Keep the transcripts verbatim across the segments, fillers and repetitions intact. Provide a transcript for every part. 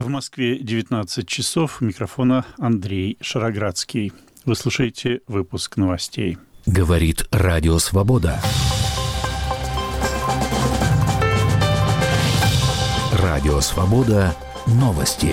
В Москве девятнадцать часов. У микрофона Андрей Шароградский. Вы слушаете выпуск новостей. Говорит Радио Свобода. Радио Свобода. Новости.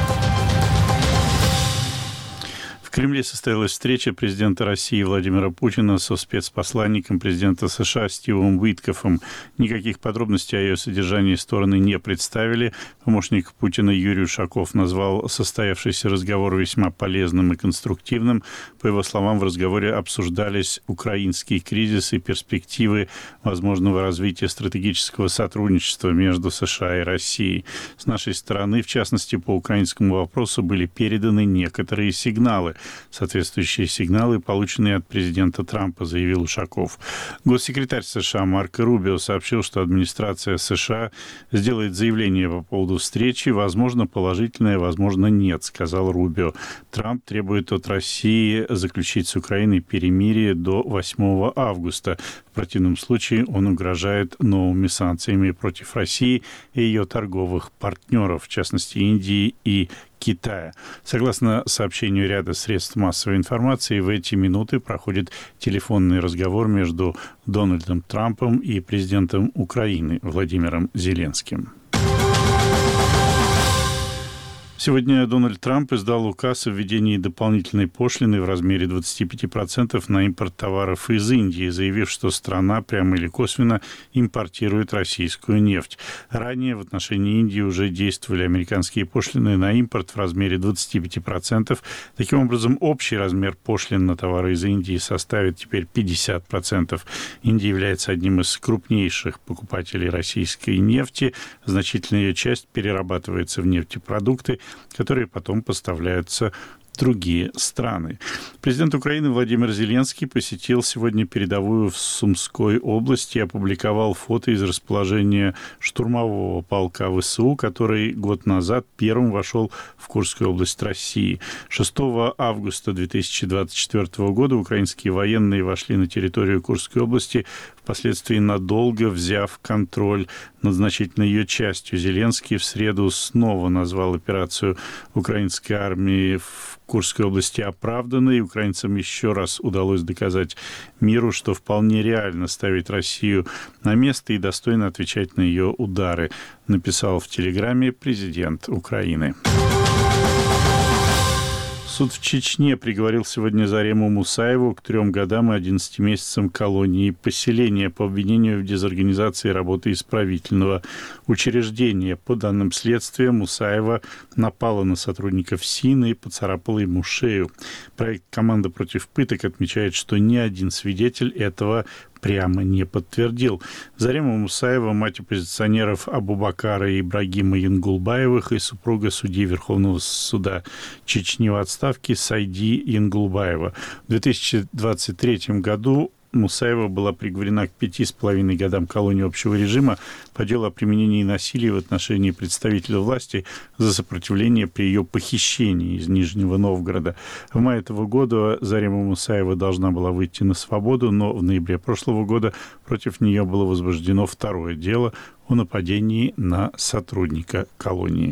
В Кремле состоялась встреча президента России Владимира Путина со спецпосланником президента США Стивом Уиткофом. Никаких подробностей о ее содержании стороны не представили. Помощник Путина Юрий Ушаков назвал состоявшийся разговор весьма полезным и конструктивным. По его словам, в разговоре обсуждались украинский кризис и перспективы возможного развития стратегического сотрудничества между США и Россией. С нашей стороны, в частности, по украинскому вопросу были переданы некоторые сигналы. Соответствующие сигналы, полученные от президента Трампа, заявил Ушаков. Госсекретарь США Марко Рубио сообщил, что администрация США сделает заявление по поводу встречи. Возможно, положительное, возможно, нет, сказал Рубио. Трамп требует от России заключить с Украиной перемирие до восьмого августа. В противном случае он угрожает новыми санкциями против России и ее торговых партнеров, в частности, Индии и Китая. Согласно сообщению ряда средств массовой информации, в эти минуты проходит телефонный разговор между Дональдом Трампом и президентом Украины Владимиром Зеленским. Сегодня Дональд Трамп издал указ о введении дополнительной пошлины в размере двадцать пять процентов на импорт товаров из Индии, заявив, что страна прямо или косвенно импортирует российскую нефть. Ранее в отношении Индии уже действовали американские пошлины на импорт в размере двадцать пять процентов. Таким образом, общий размер пошлин на товары из Индии составит теперь пятьдесят процентов. Индия является одним из крупнейших покупателей российской нефти. Значительная ее часть перерабатывается в нефтепродукты, которые потом поставляются в другие страны. Президент Украины Владимир Зеленский посетил сегодня передовую в Сумской области и опубликовал фото из расположения штурмового полка ВСУ, который год назад первым вошел в Курскую область России. шестого августа две тысячи двадцать четвёртого года украинские военные вошли на территорию Курской области, впоследствии надолго взяв контроль над значительной ее частью. Зеленский в среду снова назвал операцию украинской армии в Курской области оправданной. Украинцам еще раз удалось доказать миру, что вполне реально ставить Россию на место и достойно отвечать на ее удары, написал в Телеграме президент Украины. Суд в Чечне приговорил сегодня Зарему Мусаеву к трем годам и одиннадцати месяцам колонии поселения по обвинению в дезорганизации работы исправительного учреждения. По данным следствия, Мусаева напала на сотрудников СИН и поцарапала ему шею. Проект «Команда против пыток» отмечает, что ни один свидетель этого прямо не подтвердил. Зарема Мусаева, мать оппозиционеров Абубакара и Ибрагима Янгулбаевых и супруга судьи Верховного суда Чечни в отставке Сайди Янгулбаева. В две тысячи двадцать третьем году Мусаева была приговорена к пяти с половиной годам колонии общего режима по делу о применении насилия в отношении представителя власти за сопротивление при ее похищении из Нижнего Новгорода. В мае этого года Зарема Мусаева должна была выйти на свободу, но в ноябре прошлого года против нее было возбуждено второе дело о нападении на сотрудника колонии.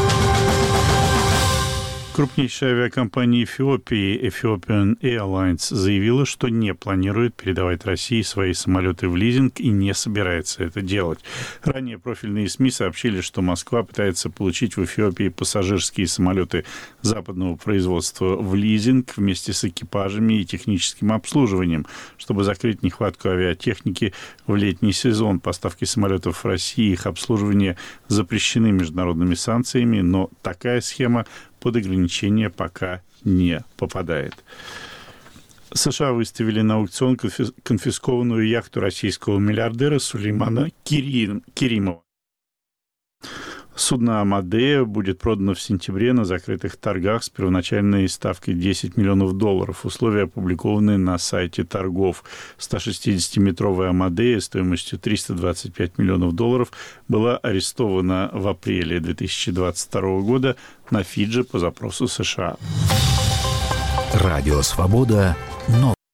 Крупнейшая авиакомпания Эфиопии Ethiopian Airlines заявила, что не планирует передавать России свои самолеты в лизинг и не собирается это делать. Ранее профильные СМИ сообщили, что Москва пытается получить в Эфиопии пассажирские самолеты западного производства в лизинг вместе с экипажами и техническим обслуживанием, чтобы закрыть нехватку авиатехники в летний сезон. Поставки самолетов в России и их обслуживание запрещены международными санкциями, но такая схема под ограничения пока не попадает. США выставили на аукцион конфискованную яхту российского миллиардера Сулеймана Керимова. Судно «Амадея» будет продано в сентябре на закрытых торгах с первоначальной ставкой десять миллионов долларов. Условия опубликованы на сайте торгов. сто шестидесятиметровая «Амадея» стоимостью триста двадцать пять миллионов долларов была арестована в апреле две тысячи двадцать второго года на Фиджи по запросу США. Радио «Свобода».